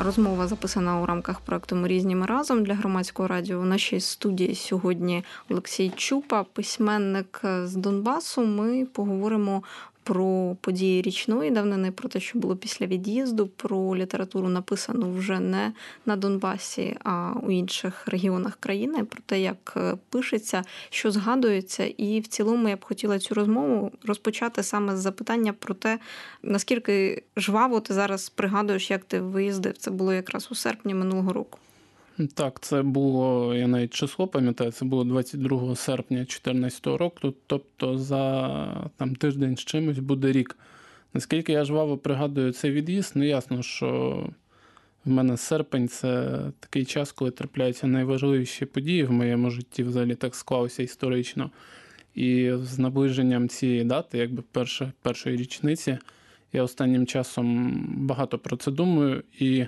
Розмова записана у рамках проекту «Ми різні, ми разом» для Громадського радіо. У нашій студії сьогодні Олексій Чупа, письменник з Донбасу. Ми поговоримо про події річної давнини, про те, що було після від'їзду, про літературу, написану вже не на Донбасі, а у інших регіонах країни, про те, як пишеться, що згадується. І в цілому я б хотіла цю розмову розпочати саме з запитання про те, наскільки жваво ти зараз пригадуєш, як ти виїздив. Це було якраз у серпні минулого року. Так, це було, я навіть число пам'ятаю, це було 22 серпня 2014 року, тобто за тиждень з чимось буде рік. Наскільки я жваво пригадую цей від'їзд, ясно, що в мене серпень – це такий час, коли трапляються найважливіші події в моєму житті, взагалі так склалося історично. І з наближенням цієї дати, першої річниці, я останнім часом багато про це думаю і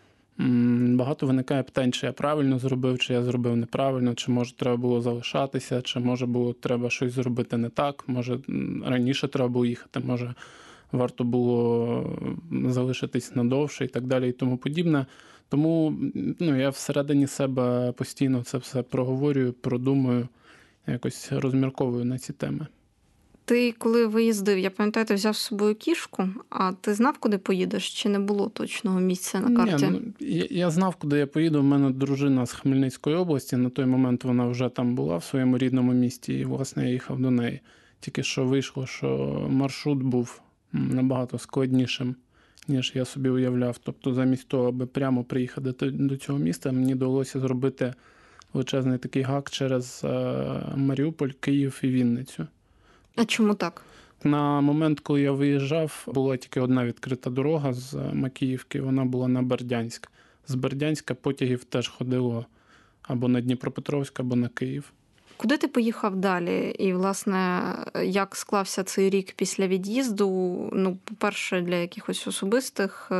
багато виникає питань, чи я правильно зробив, чи я зробив неправильно, чи може треба було залишатися, чи може було треба щось зробити не так, може раніше треба було їхати, може варто було залишитись надовше і так далі і тому подібне. Тому я всередині себе постійно це все проговорюю, продумую, якось розмірковую на ці теми. Ти, коли виїздив, я пам'ятаю, ти взяв з собою кішку, а ти знав, куди поїдеш, чи не було точного місця на карті? Я знав, куди я поїду. У мене дружина з Хмельницької області, на той момент вона вже там була, в своєму рідному місті, і, власне, я їхав до неї. Тільки що вийшло, що маршрут був набагато складнішим, ніж я собі уявляв. Тобто, замість того, аби прямо приїхати до цього міста, мені довелося зробити величезний такий гак через Маріуполь, Київ і Вінницю. А чому так? На момент, коли я виїжджав, була тільки одна відкрита дорога з Макіївки, вона була на Бердянськ. З Бердянська потягів теж ходило або на Дніпропетровськ, або на Київ. Куди ти поїхав далі? І, власне, як склався цей рік після від'їзду? По-перше, для якихось особистих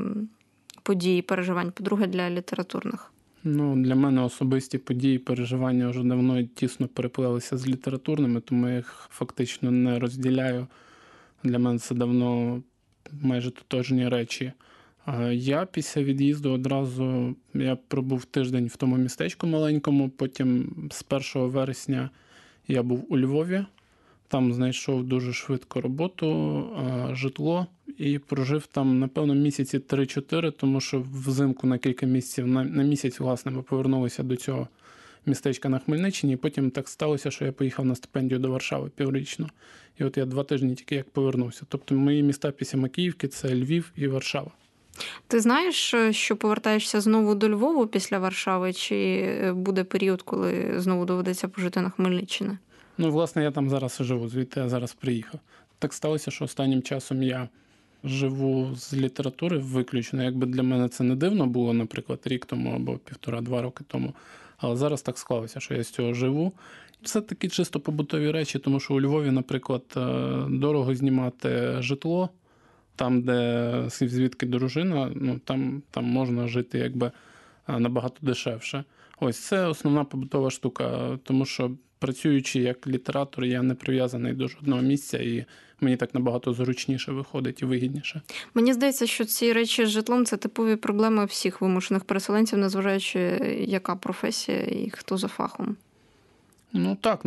подій, переживань, по-друге, для літературних? Для мене особисті події, переживання вже давно тісно переплелися з літературними, тому я їх фактично не розділяю. Для мене це давно майже тотожні речі. Я після від'їзду одразу, я пробув тиждень в тому містечку маленькому, потім з 1 вересня я був у Львові, там знайшов дуже швидко роботу, житло і прожив там, напевно, місяці 3-4, тому що взимку на кілька місяців, на місяць, власне, ми повернулися до цього містечка на Хмельниччині, і потім так сталося, що я поїхав на стипендію до Варшави піврічно. І от я 2 тижні тільки як повернувся. Тобто мої міста після Макіївки – це Львів і Варшава. Ти знаєш, що повертаєшся знову до Львову після Варшави, чи буде період, коли знову доведеться пожити на Хмельниччині? Власне, я там зараз і живу, звідти я зараз приїхав. Так сталося, що останнім часом я живу з літератури виключно. Якби для мене це не дивно було, наприклад, рік тому або 1,5-2 роки тому. Але зараз так склалося, що я з цього живу. Це такі чисто побутові речі, тому що у Львові, наприклад, дорого знімати житло, там, де звідки дружина, там можна жити якби набагато дешевше. Ось це основна побутова штука, тому що працюючи як літератор, я не прив'язаний до жодного місця, і мені так набагато зручніше виходить і вигідніше. Мені здається, що ці речі з житлом – це типові проблеми всіх вимушених переселенців, незважаючи, яка професія і хто за фахом. Так,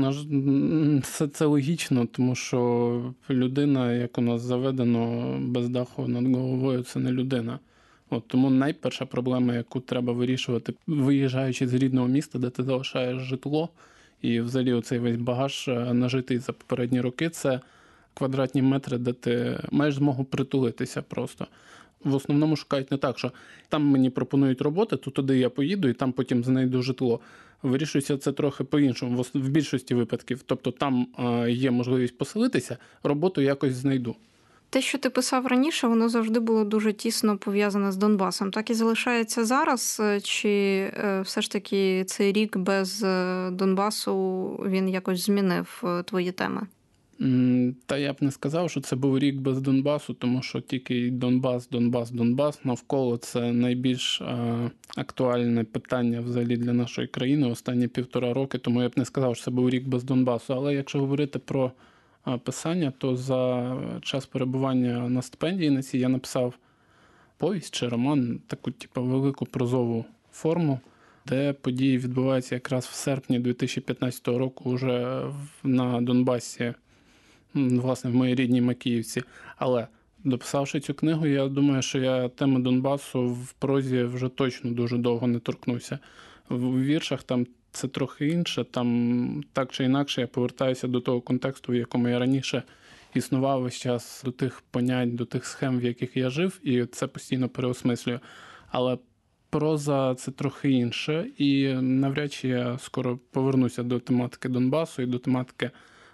це логічно, тому що людина, як у нас заведено, без даху над головою – це не людина. Тому найперша проблема, яку треба вирішувати, виїжджаючи з рідного міста, де ти залишаєш житло, і взагалі оцей весь багаж нажитий за попередні роки, це квадратні метри, де ти маєш змогу притулитися просто. В основному шукають не так, що там мені пропонують роботи, то туди я поїду і там потім знайду житло. Вирішується це трохи по-іншому, в більшості випадків. Тобто там є можливість поселитися, роботу якось знайду. Те, що ти писав раніше, воно завжди було дуже тісно пов'язане з Донбасом. Так і залишається зараз? Чи все ж таки цей рік без Донбасу, він якось змінив твої теми? Та я б не сказав, що це був рік без Донбасу, тому що тільки Донбас навколо – це найбільш актуальне питання взагалі для нашої країни останні 1,5 роки, тому я б не сказав, що це був рік без Донбасу. Але якщо говорити про писання, то за час перебування на стипендії на цій я написав повість чи роман, таку велику прозову форму, де події відбуваються якраз в серпні 2015 року вже на Донбасі, власне, в моїй рідній Макіївці. Але дописавши цю книгу, я думаю, що я теми Донбасу в прозі вже точно дуже довго не торкнуся. В віршах там це трохи інше, там так чи інакше я повертаюся до того контексту, в якому я раніше існував весь час, до тих понять, до тих схем, в яких я жив, і це постійно переосмислюю. Але проза – це трохи інше, і навряд чи я скоро повернуся до тематики Донбасу і до тематики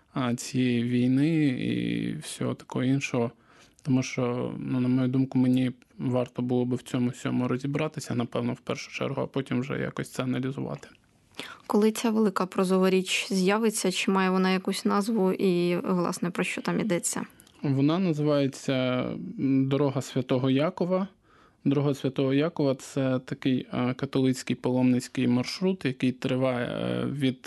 цієї війни і всього такого іншого. Тому що, на мою думку, мені варто було би в цьому всьому розібратися, напевно, в першу чергу, а потім вже якось це аналізувати. Коли ця велика прозова річ з'явиться, чи має вона якусь назву і, власне, про що там йдеться? Вона називається «Дорога Святого Якова». Дорога Святого Якова – це такий католицький паломницький маршрут, який триває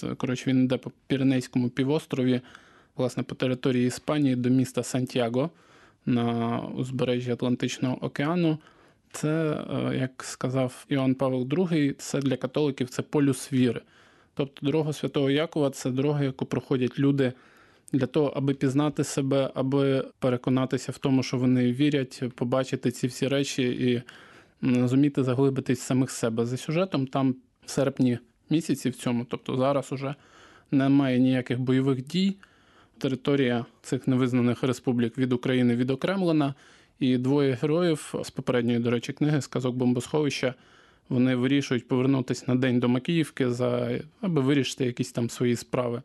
він йде по Піренейському півострові, власне, по території Іспанії до міста Сантьяго на узбережжі Атлантичного океану. Це, як сказав Іоанн Павло II, це для католиків це полюс віри. Тобто дорога Святого Якова – це дорога, яку проходять люди для того, аби пізнати себе, аби переконатися в тому, що вони вірять, побачити ці всі речі і зуміти заглибитись в самих себе. За сюжетом там в серпні місяці в цьому, тобто зараз уже немає ніяких бойових дій. Територія цих невизнаних республік від України відокремлена, і двоє героїв з попередньої, до речі, книги «Сказок бомбосховища», вони вирішують повернутися на день до Макіївки, аби вирішити якісь там свої справи.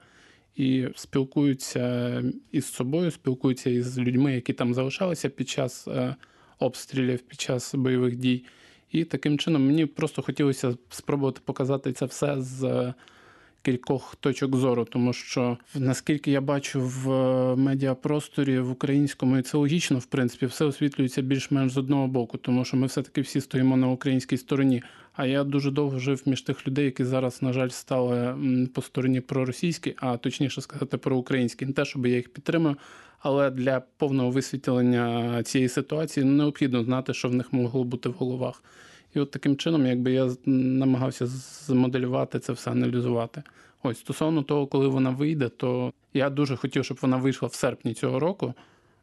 І спілкуються із собою, спілкуються із людьми, які там залишалися під час обстрілів, під час бойових дій. І таким чином мені просто хотілося спробувати показати це все з кількох точок зору, тому що, наскільки я бачу в медіапросторі в українському, і це логічно, в принципі, все освітлюється більш-менш з одного боку, тому що ми все-таки всі стоїмо на українській стороні. А я дуже довго жив між тих людей, які зараз, на жаль, стали по стороні проросійській, а точніше сказати, проукраїнській. Не те, щоб я їх підтримую, але для повного висвітлення цієї ситуації необхідно знати, що в них могло бути в головах. І от таким чином, я намагався змоделювати це все, аналізувати. Ось, стосовно того, коли вона вийде, то я дуже хотів, щоб вона вийшла в серпні цього року,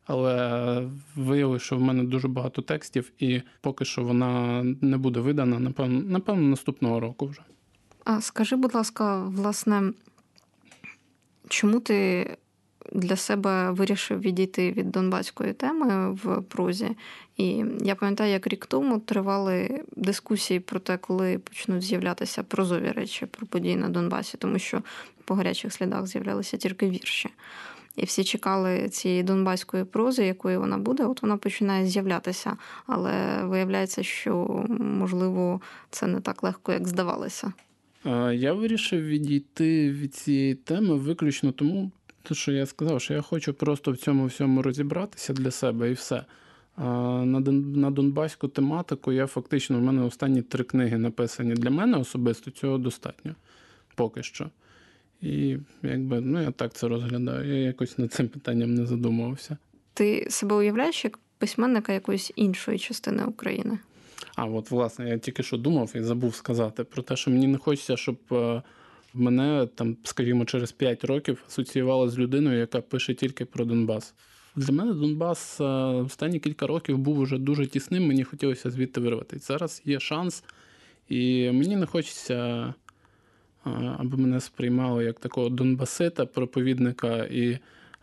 але виявилося, що в мене дуже багато текстів, і поки що вона не буде видана, напевно, наступного року вже. А скажи, будь ласка, власне, чому ти для себе вирішив відійти від донбаської теми в прозі? І я пам'ятаю, як рік тому тривали дискусії про те, коли почнуть з'являтися прозові речі про події на Донбасі, тому що по гарячих слідах з'являлися тільки вірші. І всі чекали цієї донбаської прози, якою вона буде, от вона починає з'являтися. Але виявляється, що, можливо, це не так легко, як здавалося. Я вирішив відійти від цієї теми виключно тому, що я сказав, що я хочу просто в цьому всьому розібратися для себе і все. На донбаську тематику в мене останні 3 книги написані. Для мене особисто цього достатньо. Поки що. І я так це розглядаю. Я якось над цим питанням не задумувався. Ти себе уявляєш як письменника якоїсь іншої частини України? Власне, я тільки що думав і забув сказати про те, що мені не хочеться, щоб мене, скажімо, через 5 років асоціювали з людиною, яка пише тільки про Донбас. Для мене Донбас останні кілька років був уже дуже тісним, мені хотілося звідти вирватися. Зараз є шанс, і мені не хочеться, аби мене сприймали як такого донбасита, проповідника і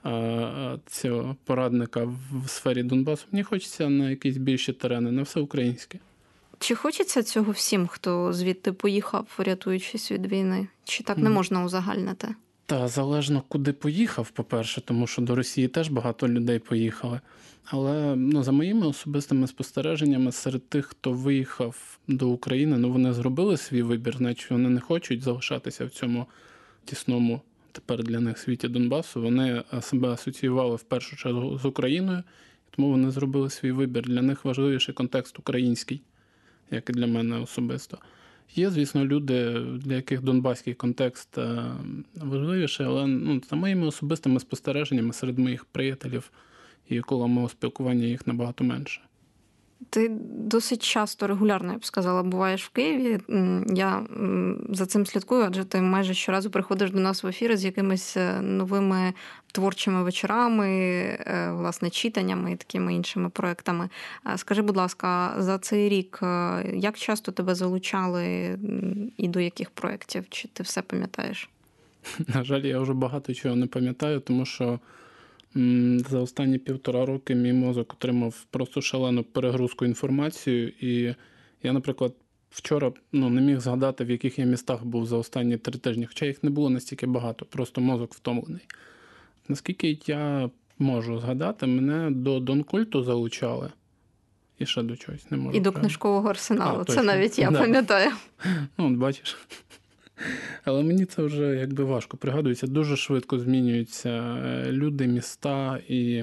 цього порадника в сфері Донбасу. Мені хочеться на якісь більші терени, на все українське. Чи хочеться цього всім, хто звідти поїхав, рятуючись від війни? Чи так не можна узагальнити? Та залежно, куди поїхав, по-перше, тому що до Росії теж багато людей поїхали. Але за моїми особистими спостереженнями, серед тих, хто виїхав до України, вони зробили свій вибір, значить вони не хочуть залишатися в цьому тісному тепер для них світі Донбасу. Вони себе асоціювали в першу чергу з Україною, тому вони зробили свій вибір. Для них важливіший контекст український, як і для мене особисто. Є, звісно, люди, для яких донбаський контекст важливіший, але за моїми особистими спостереженнями серед моїх приятелів і коло мого спілкування їх набагато менше. Ти досить часто, регулярно, я б сказала, буваєш в Києві. Я за цим слідкую, адже ти майже щоразу приходиш до нас в ефіри з якимись новими творчими вечорами, власне, читаннями і такими іншими проектами. Скажи, будь ласка, за цей рік як часто тебе залучали і до яких проєктів? Чи ти все пам'ятаєш? На жаль, я вже багато чого не пам'ятаю, тому що за останні 1,5 роки мій мозок отримав просто шалену перегрузку інформацією. І я, наприклад, вчора не міг згадати, в яких я містах був за останні 3 тижні, хоча їх не було настільки багато, просто мозок втомлений. Наскільки я можу згадати, мене до Донкульту залучали. І ще до чогось не можу. І до книжкового арсеналу. Це точно. навіть я пам'ятаю. От бачиш. Але мені це вже важко пригадується. Дуже швидко змінюються люди, міста. І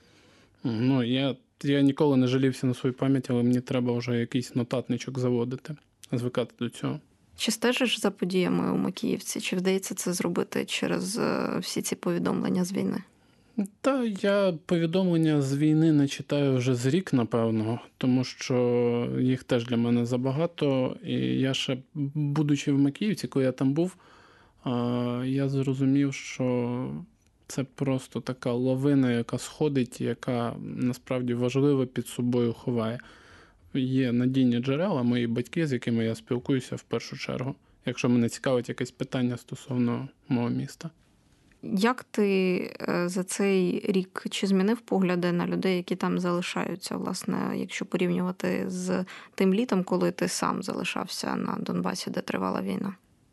я ніколи не жалівся на свою пам'ять, але мені треба вже якийсь нотатничок заводити, звикати до цього. Чи стежиш за подіями у Макіївці? Чи вдається це зробити через всі ці повідомлення з війни? Та я повідомлення з війни не читаю вже з рік, напевно, тому що їх теж для мене забагато. І я ще, будучи в Макіївці, коли я там був, я зрозумів, що це просто така лавина, яка сходить, яка насправді важливо під собою ховає. Є надійні джерела, мої батьки, з якими я спілкуюся в першу чергу, якщо мене цікавить якесь питання стосовно мого міста. Як ти за цей рік чи змінив погляди на людей, які там залишаються, власне, якщо порівнювати з тим літом, коли ти сам залишався на Донбасі, де тривала війна?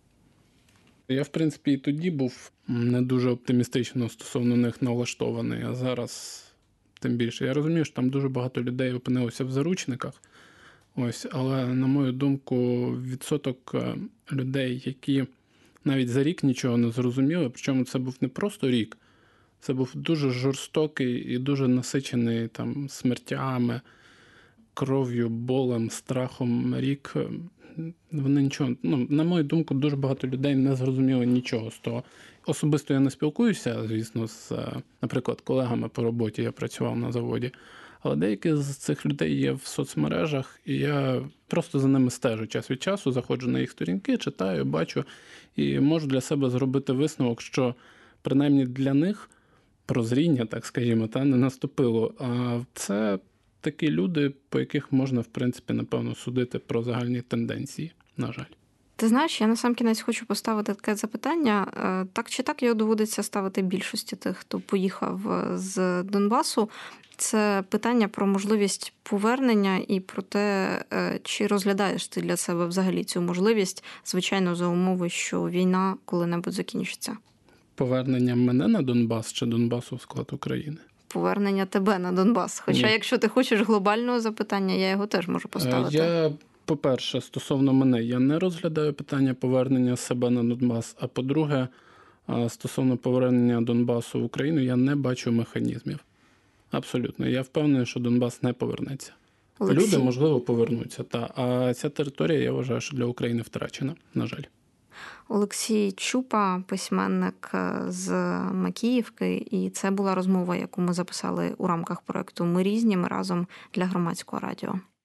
Я, в принципі, і тоді був не дуже оптимістично стосовно них налаштований, а зараз тим більше. Я розумію, що там дуже багато людей опинилося в заручниках. Але, на мою думку, відсоток людей, які навіть за рік нічого не зрозуміли, причому це був не просто рік, це був дуже жорстокий і дуже насичений смертями, кров'ю, болем, страхом рік. Вони нічого, на мою думку, дуже багато людей не зрозуміли нічого з того. Особисто я не спілкуюся, звісно, з, наприклад, колегами по роботі, я працював на заводі, але деякі з цих людей є в соцмережах, і я просто за ними стежу час від часу, заходжу на їх сторінки, читаю, бачу, і можу для себе зробити висновок, що принаймні для них прозріння, так скажімо, не наступило. А це такі люди, по яких можна, в принципі, напевно, судити про загальні тенденції, на жаль. Ти знаєш, я насамкінець хочу поставити таке запитання. Так чи так його доводиться ставити більшості тих, хто поїхав з Донбасу. Це питання про можливість повернення і про те, чи розглядаєш ти для себе взагалі цю можливість, звичайно, за умови, що війна коли-небудь закінчиться. Повернення мене на Донбас чи Донбасу в склад України? Повернення тебе на Донбас. Хоча, якщо ти хочеш глобального запитання, я його теж можу поставити. По-перше, стосовно мене, я не розглядаю питання повернення себе на Донбас, а по-друге, стосовно повернення Донбасу в Україну, я не бачу механізмів. Абсолютно. Я впевнений, що Донбас не повернеться. Олексій. Люди, можливо, повернуться, а ця територія, я вважаю, що для України втрачена, на жаль. Олексій Чупа, письменник з Макіївки, і це була розмова, яку ми записали у рамках проєкту «Ми різні, ми разом» для Громадського радіо.